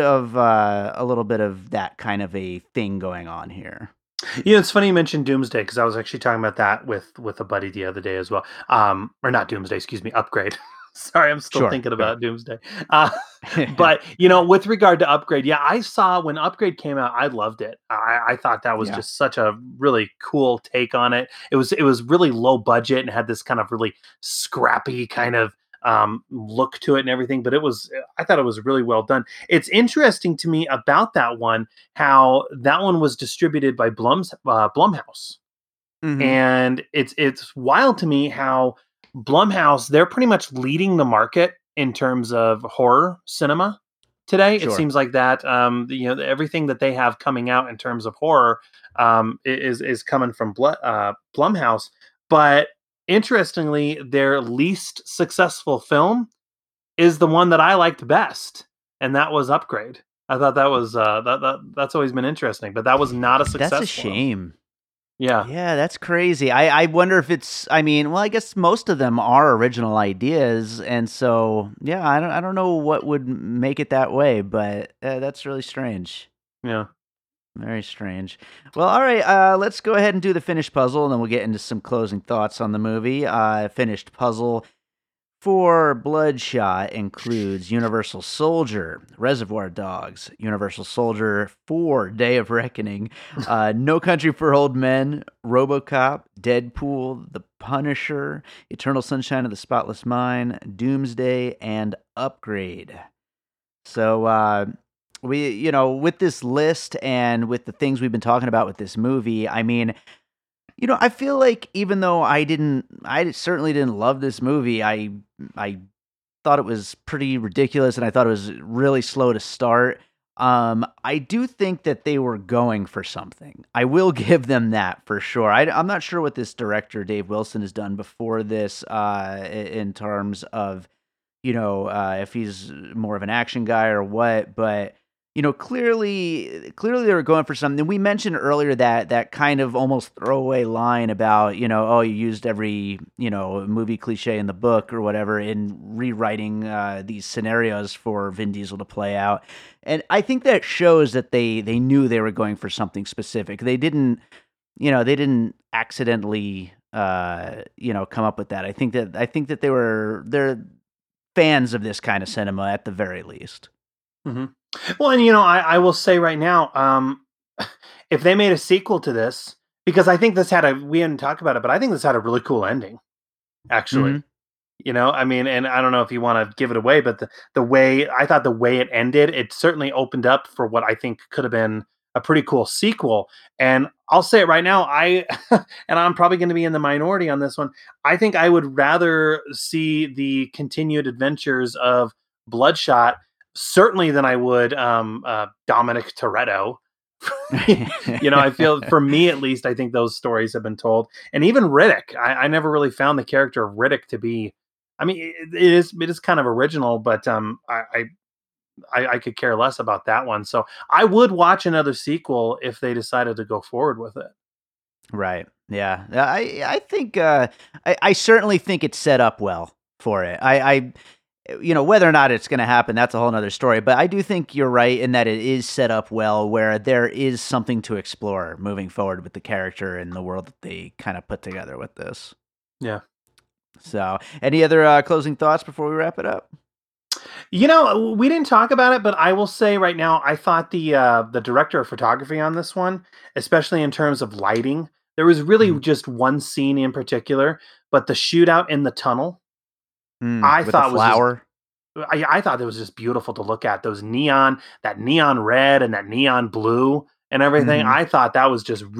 a little bit of that kind of a thing going on here. It's funny you mentioned Doomsday, because I was actually talking about that with a buddy the other day as well. Or not Doomsday, excuse me, Upgrade. Sorry, I'm still Sure, thinking sure. about Doomsday. But with regard to Upgrade, yeah, I saw when Upgrade came out, I loved it. I thought that was Yeah. just such a really cool take on it. It was really low budget and had this kind of really scrappy kind of look to it and everything. But I thought it was really well done. It's interesting to me about that one, how that one was distributed by Blumhouse, Hmm. and it's wild to me how Blumhouse, they're pretty much leading the market in terms of horror cinema today. It Sure. seems like that everything that they have coming out in terms of horror is coming from Blumhouse. But interestingly, their least successful film is the one that I liked best, and that was Upgrade. I thought that was that's always been interesting, but that was not a That's a success for him. shame. Yeah. Yeah, that's crazy. I wonder if it's I mean, well, I guess most of them are original ideas, and so, yeah, I don't know what would make it that way, but, that's really strange. Yeah. Very strange. Well, all right, let's go ahead and do the finished puzzle, and then we'll get into some closing thoughts on the movie. Finished puzzle for Bloodshot includes Universal Soldier, Reservoir Dogs, Universal Soldier 4, Day of Reckoning, No Country for Old Men, RoboCop, Deadpool, The Punisher, Eternal Sunshine of the Spotless Mind, Doomsday, and Upgrade. So, with this list and with the things we've been talking about with this movie, I mean, I feel like even though I certainly didn't love this movie. I thought it was pretty ridiculous, and I thought it was really slow to start. I do think that they were going for something. I will give them that for sure. I'm not sure what this director Dave Wilson has done before this, in terms of if he's more of an action guy or what, but clearly they were going for something. We mentioned earlier that kind of almost throwaway line about, oh, you used every, movie cliche in the book or whatever in rewriting these scenarios for Vin Diesel to play out. And I think that shows that they knew they were going for something specific. They didn't accidentally come up with that. I think that they're fans of this kind of cinema at the very least. Hmm. Well, and I will say right now, if they made a sequel to this, because I think this had we hadn't talked about it, but I think this had a really cool ending, actually. Mhm. I mean, and I don't know if you want to give it away, but the way I thought the way it ended, it certainly opened up for what I think could have been a pretty cool sequel. And I'll say it right now, and I'm probably going to be in the minority on this one. I think I would rather see the continued adventures of Bloodshot certainly than I would Dominic Toretto. I feel for me at least, I think those stories have been told, and even Riddick. I never really found the character of Riddick to be. I mean, it is kind of original, but I could care less about that one. So I would watch another sequel if they decided to go forward with it. Right. Yeah. I think I certainly think it's set up well for it. Whether or not it's going to happen, that's a whole nother story. But I do think you're right in that it is set up well, where there is something to explore moving forward with the character and the world that they kind of put together with this. Yeah. So, any other closing thoughts before we wrap it up? We didn't talk about it, but I will say right now, I thought the director of photography on this one, especially in terms of lighting, there was really Mhm. just one scene in particular, but the shootout in the tunnel, I With the thought was just flower. I thought it was just beautiful to look at. That neon red and that neon blue and everything. Hmm. I thought that was just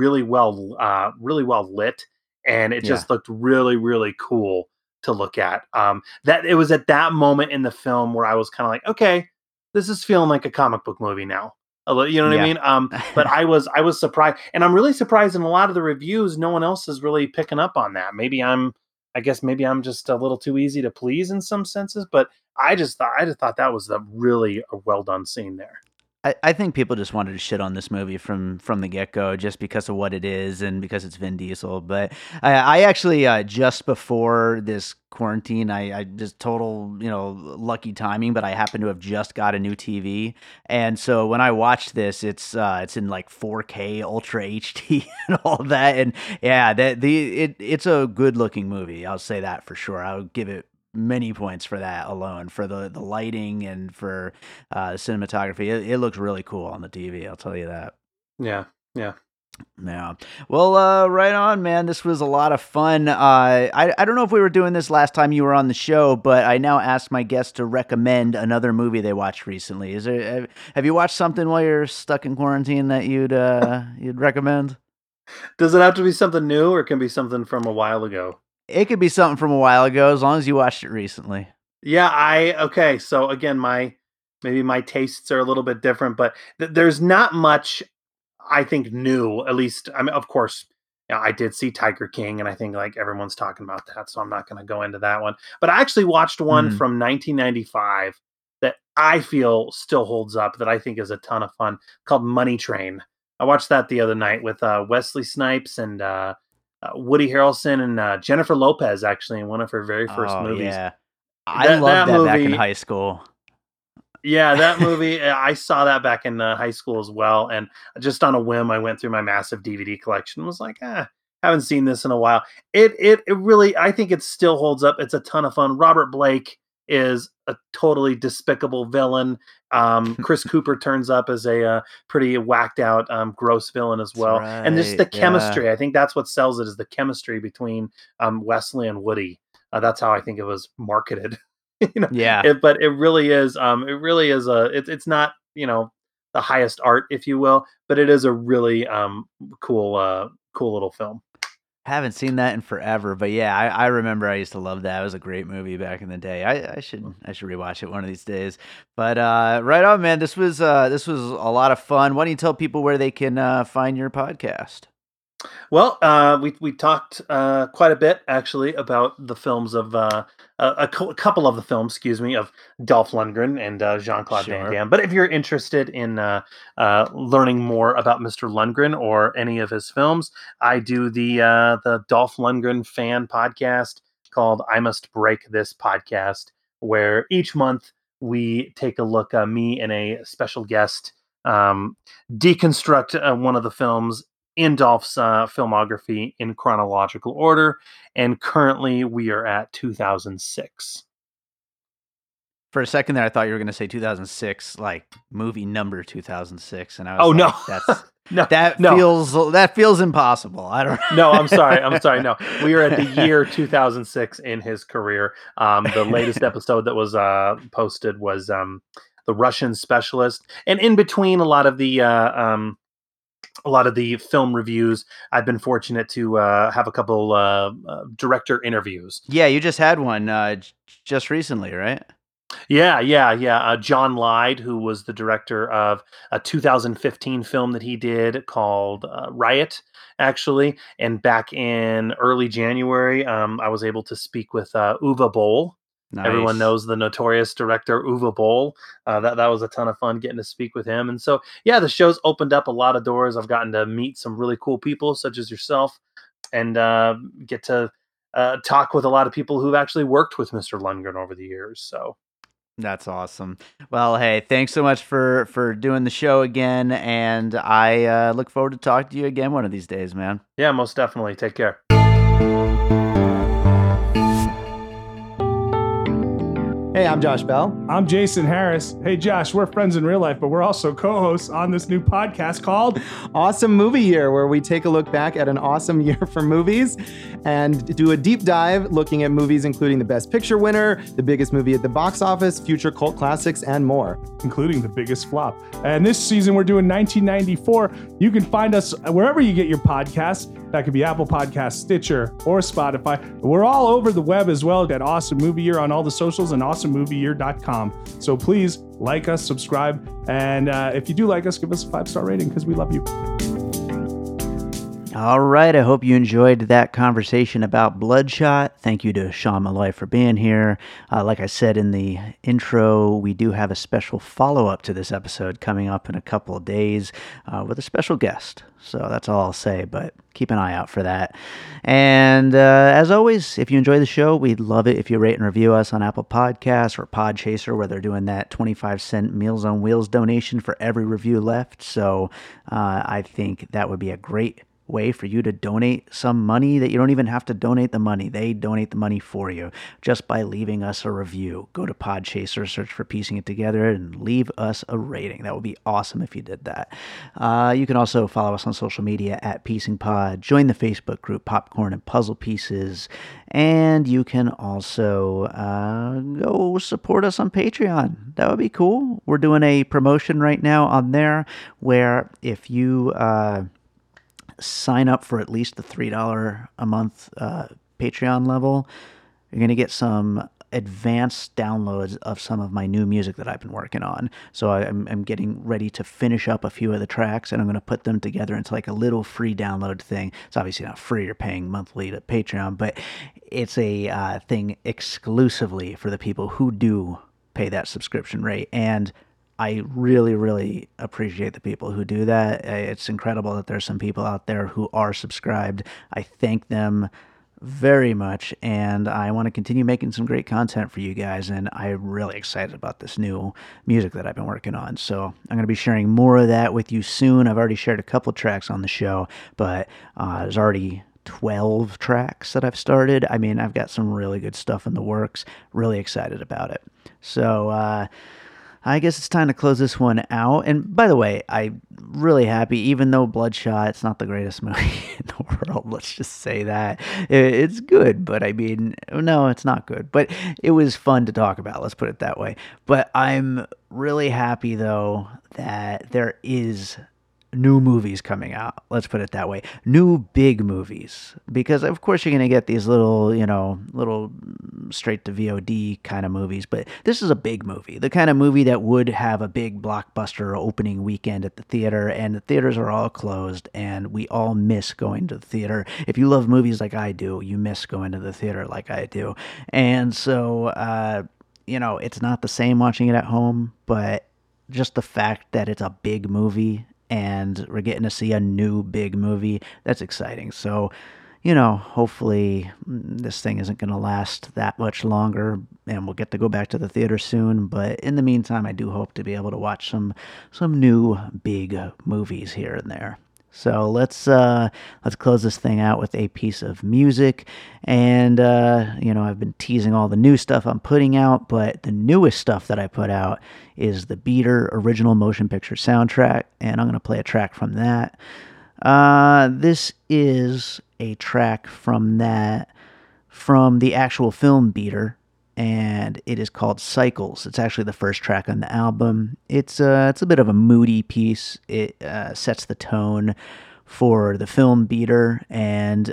really well lit, and it Yeah. just looked really, really cool to look at. That it was at that moment in the film where I was kind of like, okay, this is feeling like a comic book movie now. You know what I Yeah. mean? But I was surprised, and I'm really surprised in a lot of the reviews, no one else is really picking up on that. I guess maybe I'm just a little too easy to please in some senses, but I just thought that was a really a well done scene there. I think people just wanted to shit on this movie from the get go, just because of what it is and because it's Vin Diesel. But I actually, just before this quarantine, I just total lucky timing, but I happen to have just got a new TV, and so when I watched this, it's in like 4K Ultra HD and all that, and yeah, it's a good looking movie. I'll say that for sure. I'll give it many points for that alone, for the lighting and for cinematography. It looks really cool on the TV. I'll tell you that. Yeah, yeah. Yeah. Well, right on, man. This was a lot of fun. I don't know if we were doing this last time you were on the show, but I now ask my guests to recommend another movie they watched recently. Have you watched something while you're stuck in quarantine that you'd recommend? Does it have to be something new, or it can be something from a while ago? It could be something from a while ago, as long as you watched it recently. Yeah, I okay. So again, my tastes are a little bit different, but there's not much I think new. At least, I mean, of course, I did see Tiger King, and I think like everyone's talking about that, so I'm not going to go into that one. But I actually watched one Mhm. from 1995 that I feel still holds up, that I think is a ton of fun, called Money Train. I watched that the other night with Wesley Snipes and Woody Harrelson and Jennifer Lopez, actually, in one of her very first Oh movies. yeah, I That loved that back in movie, high school. yeah, that movie. I saw that back in high school as well, and just on a whim, I went through my massive DVD collection. Was like, haven't seen this in a while. It really, I think it still holds up. It's a ton of fun. Robert Blake is a totally despicable villain. Chris Cooper turns up as a pretty whacked out, gross villain as That's well, and just the right. Yeah. chemistry. I think that's what sells it is the chemistry between Wesley and Woody. That's how I think it was marketed. Yeah. But it really is. It really is it's not the highest art, if you will, but it is a really cool little film. Haven't seen that in forever, but yeah, I remember I used to love that. It was a great movie back in the day. I should rewatch it one of these days. But right on, man. This was a lot of fun. Why don't you tell people where they can find your podcast? Well, we talked quite a bit actually about the films of a couple of the films, excuse me, of Dolph Lundgren and Jean Claude Van Sure. Damme. But if you're interested in learning more about Mr. Lundgren or any of his films, I do the Dolph Lundgren fan podcast called "I Must Break This Podcast," where each month we take a look, me and a special guest, deconstruct one of the films in Dolph's filmography in chronological order, and currently we are at 2006. For a second there, I thought you were going to say 2006, like movie number 2006, and I was Oh no, like, "That's no, that no, feels impossible." I don't. no. I'm sorry. I'm sorry. No, we are at the year 2006 in his career. The latest episode that was posted was the Russian Specialist, and in between a lot of the film reviews, I've been fortunate to have a couple director interviews. Yeah, you just had one just recently, right? Yeah. John Lyde, who was the director of a 2015 film that he did called Riot, actually. And back in early January, I was able to speak with Uwe Boll. Everyone Nice. knows the notorious director Uwe Boll. That was a ton of fun getting to speak with him. And so, yeah, the show's opened up a lot of doors. I've gotten to meet some really cool people, such as yourself, and get to talk with a lot of people who've actually worked with Mr. Lundgren over the years. So, That's awesome. Well, hey, thanks so much for doing the show again, and I look forward to talking to you again one of these days, man. yeah, most definitely. Take care. Hey, I'm Josh Bell. I'm Jason Harris. Hey, Josh, we're friends in real life, but we're also co-hosts on this new podcast called Awesome Movie Year, where we take a look back at an awesome year for movies and do a deep dive looking at movies including the Best Picture winner, the biggest movie at the box office, future cult classics, and more. including the biggest flop. And this season, we're doing 1994. You can find us wherever you get your podcasts. That could be Apple Podcasts, Stitcher, or Spotify. We're all over the web as well at Awesome Movie Year on all the socials and awesomemovieyear.com. So please like us, subscribe, and if you do like us, give us a 5-star rating because we love you. All right, I hope you enjoyed that conversation about Bloodshot. Thank you to Sean Malloy for being here. Like I said in the intro, we do have a special follow-up to this episode coming up in a couple of days with a special guest. So that's all I'll say, but keep an eye out for that. And as always, if you enjoy the show, we'd love it if you rate and review us on Apple Podcasts or Podchaser, where they're doing that 25-cent Meals on Wheels donation for every review left. So I think that would be a great way for you to donate some money that you don't even have to donate the money. They donate the money for you just by leaving us a review. Go to Podchaser, search for Piecing It Together, and leave us a rating. That would be awesome if you did that. You can also follow us on social media at Piecing Pod. Join the Facebook group Popcorn and Puzzle Pieces. And you can also go support us on Patreon. That would be cool. We're doing a promotion right now on there where if you sign up for at least the $3 a month Patreon level, you're going to get some advanced downloads of some of my new music that I've been working on. So I'm getting ready to finish up a few of the tracks, and I'm going to put them together into like a little free download thing. It's obviously not free. You're paying monthly to Patreon, but it's a thing exclusively for the people who do pay that subscription rate. And I really, really appreciate the people who do that. It's incredible that there's some people out there who are subscribed. I thank them very much, and I want to continue making some great content for you guys, and I'm really excited about this new music that I've been working on. So I'm going to be sharing more of that with you soon. I've already shared a couple tracks on the show, but there's already 12 tracks that I've started. I mean, I've got some really good stuff in the works. Really excited about it. So I guess it's time to close this one out. And by the way, I'm really happy, even though Bloodshot, it's not the greatest movie in the world. Let's just say that. It's good, but I mean, no, it's not good. But it was fun to talk about. Let's put it that way. But I'm really happy, though, that there is new movies coming out. Let's put it that way. New big movies. Because, of course, you're going to get these little, little straight to VOD kind of movies. But this is a big movie. The kind of movie that would have a big blockbuster opening weekend at the theater. And the theaters are all closed. And we all miss going to the theater. If you love movies like I do, you miss going to the theater like I do. And so, it's not the same watching it at home. But just the fact that it's a big movie and we're getting to see a new big movie, that's exciting. So, hopefully this thing isn't going to last that much longer and we'll get to go back to the theater soon. But in the meantime, I do hope to be able to watch some new big movies here and there. So let's close this thing out with a piece of music. And, I've been teasing all the new stuff I'm putting out, but the newest stuff that I put out is the Beater original motion picture soundtrack, and I'm going to play a track from that. This is a track from the actual film Beater, and it is called Cycles. It's actually the first track on the album. It's a bit of a moody piece. It sets the tone for the film Beater, and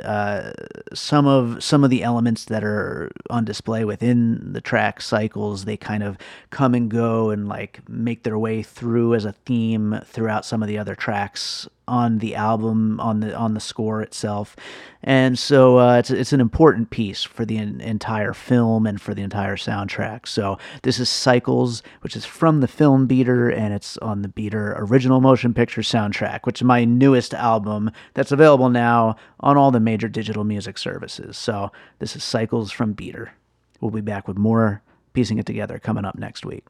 some of the elements that are on display within the track Cycles, they kind of come and go and like make their way through as a theme throughout some of the other tracks on the album, on the score itself. And so it's an important piece for the entire film and for the entire soundtrack. So this is Cycles, which is from the film Beater, and it's on the Beater original motion picture soundtrack, which is my newest album that's available now on all the major digital music services. So this is Cycles from Beater. We'll be back with more Piecing It Together coming up next week.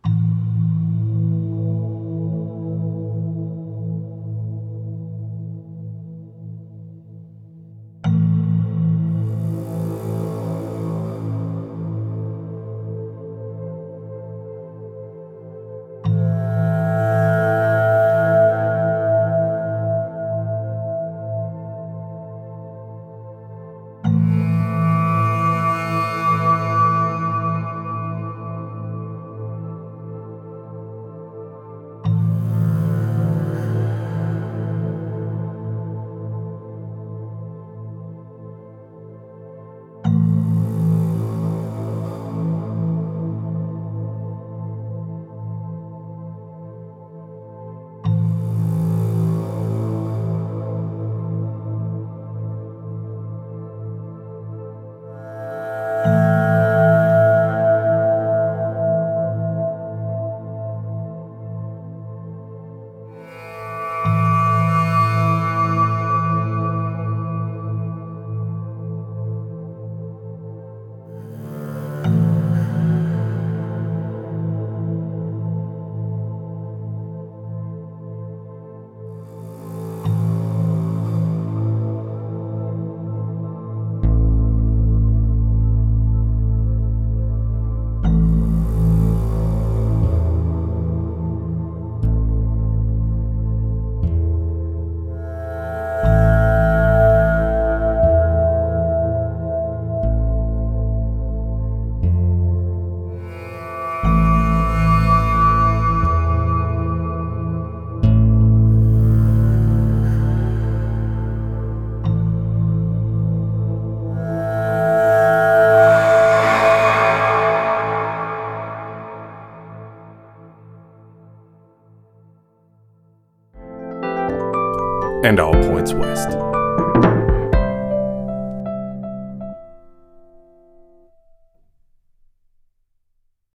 And all points west.